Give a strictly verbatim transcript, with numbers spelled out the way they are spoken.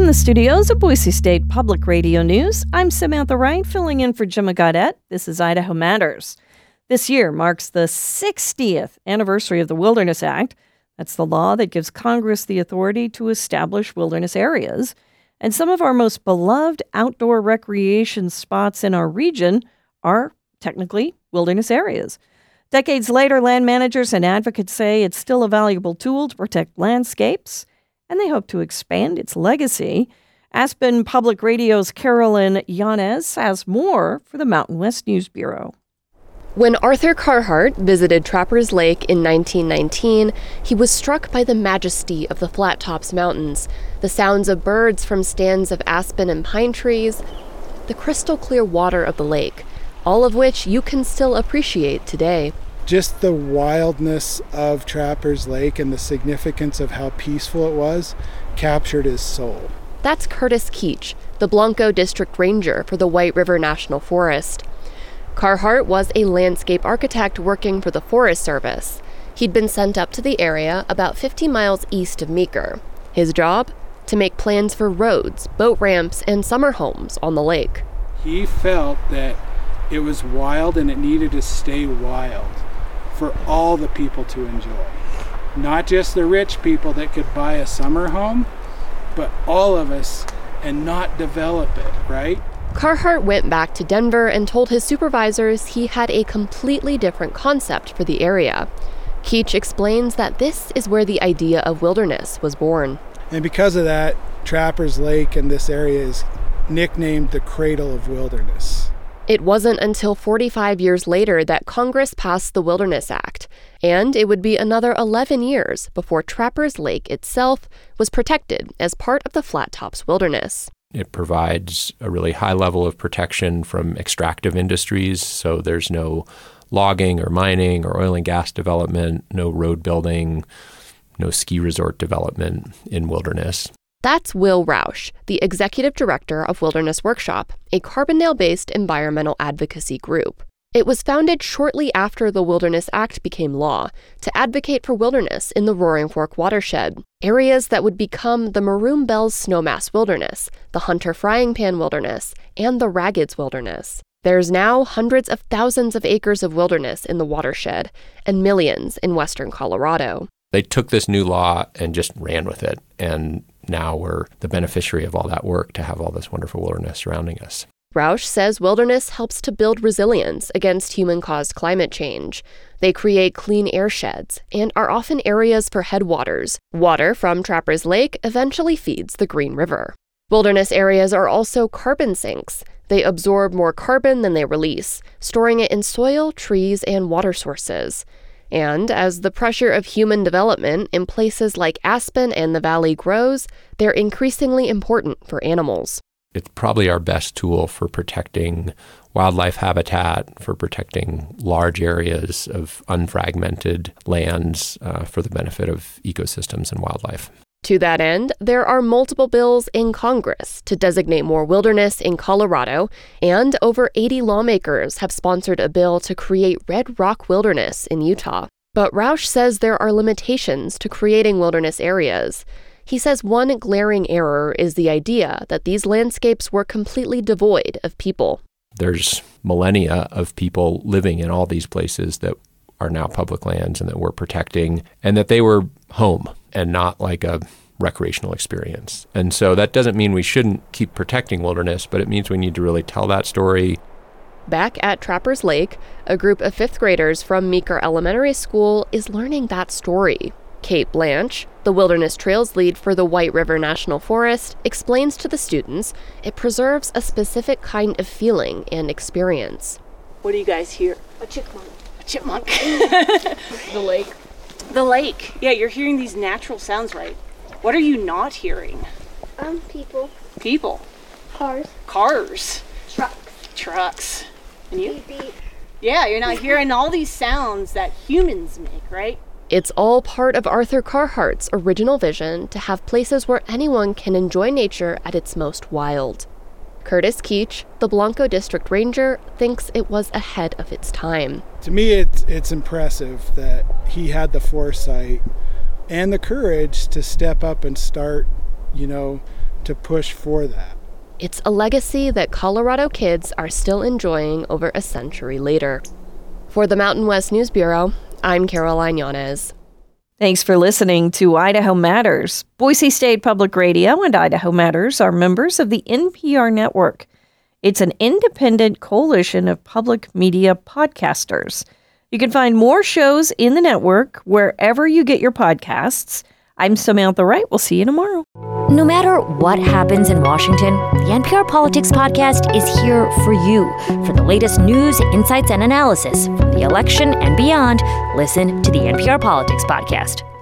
the studios of Boise State Public Radio News, I'm Samantha Wright, filling in for Jim Gaudette. This is Idaho Matters. This year marks the sixtieth anniversary of the Wilderness Act. That's the law that gives Congress the authority to establish wilderness areas. And some of our most beloved outdoor recreation spots in our region are technically wilderness areas. Decades later, land managers and advocates say it's still a valuable tool to protect landscapes, and they hope to expand its legacy. Aspen Public Radio's Carolyn Yanez has more for the Mountain West News Bureau. When Arthur Carhart visited Trappers Lake in nineteen nineteen, he was struck by the majesty of the Flat Tops Mountains, the sounds of birds from stands of aspen and pine trees, the crystal clear water of the lake, all of which you can still appreciate today. Just the wildness of Trappers Lake and the significance of how peaceful it was captured his soul. That's Curtis Keach, the Blanco District Ranger for the White River National Forest. Carhart was a landscape architect working for the Forest Service. He'd been sent up to the area about fifty miles east of Meeker. His job? To make plans for roads, boat ramps, and summer homes on the lake. He felt that it was wild and it needed to stay wild for all the people to enjoy. Not just the rich people that could buy a summer home, but all of us, and not develop it, right? Carhart went back to Denver and told his supervisors he had a completely different concept for the area. Keach explains that this is where the idea of wilderness was born. And because of that, Trappers Lake and this area is nicknamed the Cradle of Wilderness. It wasn't until forty-five years later that Congress passed the Wilderness Act, and it would be another eleven years before Trappers Lake itself was protected as part of the Flat Tops Wilderness. It provides a really high level of protection from extractive industries, so there's no logging or mining or oil and gas development, no road building, no ski resort development in wilderness. That's Will Rausch, the executive director of Wilderness Workshop, a Carbondale-based environmental advocacy group. It was founded shortly after the Wilderness Act became law to advocate for wilderness in the Roaring Fork watershed, areas that would become the Maroon Bells Snowmass Wilderness, the Hunter Frying Pan Wilderness, and the Raggeds Wilderness. There's now hundreds of thousands of acres of wilderness in the watershed and millions in western Colorado. They took this new law and just ran with it, and now we're the beneficiary of all that work to have all this wonderful wilderness surrounding us. Rausch says wilderness helps to build resilience against human-caused climate change. They create clean air sheds and are often areas for headwaters. Water from Trappers Lake eventually feeds the Green River. Wilderness areas are also carbon sinks. They absorb more carbon than they release, storing it in soil, trees, and water sources. And as the pressure of human development in places like Aspen and the Valley grows, they're increasingly important for animals. It's probably our best tool for protecting wildlife habitat, for protecting large areas of unfragmented lands uh, for the benefit of ecosystems and wildlife. To that end, there are multiple bills in Congress to designate more wilderness in Colorado, and over eighty lawmakers have sponsored a bill to create Red Rock Wilderness in Utah. But Rausch says there are limitations to creating wilderness areas. He says one glaring error is the idea that these landscapes were completely devoid of people. There's millennia of people living in all these places that are now public lands and that we're protecting, and that they were home and not like a recreational experience. And so that doesn't mean we shouldn't keep protecting wilderness, but it means we need to really tell that story. Back at Trappers Lake, a group of fifth graders from Meeker Elementary School is learning that story. Kate Blanche, the Wilderness Trails lead for the White River National Forest, explains to the students it preserves a specific kind of feeling and experience. What do you guys hear? A chipmunk. A chipmunk. The lake. The lake. Yeah, you're hearing these natural sounds, right? What are you not hearing? Um, people. People. Cars. Cars. Trucks. Trucks. And you? Beep, beep. Yeah, you're not hearing all these sounds that humans make, right? It's all part of Arthur Carhart's original vision to have places where anyone can enjoy nature at its most wild. Curtis Keach, the Blanco District Ranger, thinks it was ahead of its time. To me, it's, it's impressive that he had the foresight and the courage to step up and start, you know, to push for that. It's a legacy that Colorado kids are still enjoying over a century later. For the Mountain West News Bureau, I'm Caroline Yanez. Thanks for listening to Idaho Matters. Boise State Public Radio and Idaho Matters are members of the N P R network. It's an independent coalition of public media podcasters. You can find more shows in the network wherever you get your podcasts. I'm Samantha Wright. We'll see you tomorrow. No matter what happens in Washington, the N P R Politics Podcast is here for you. For the latest news, insights, and analysis from the election and beyond, listen to the N P R Politics Podcast.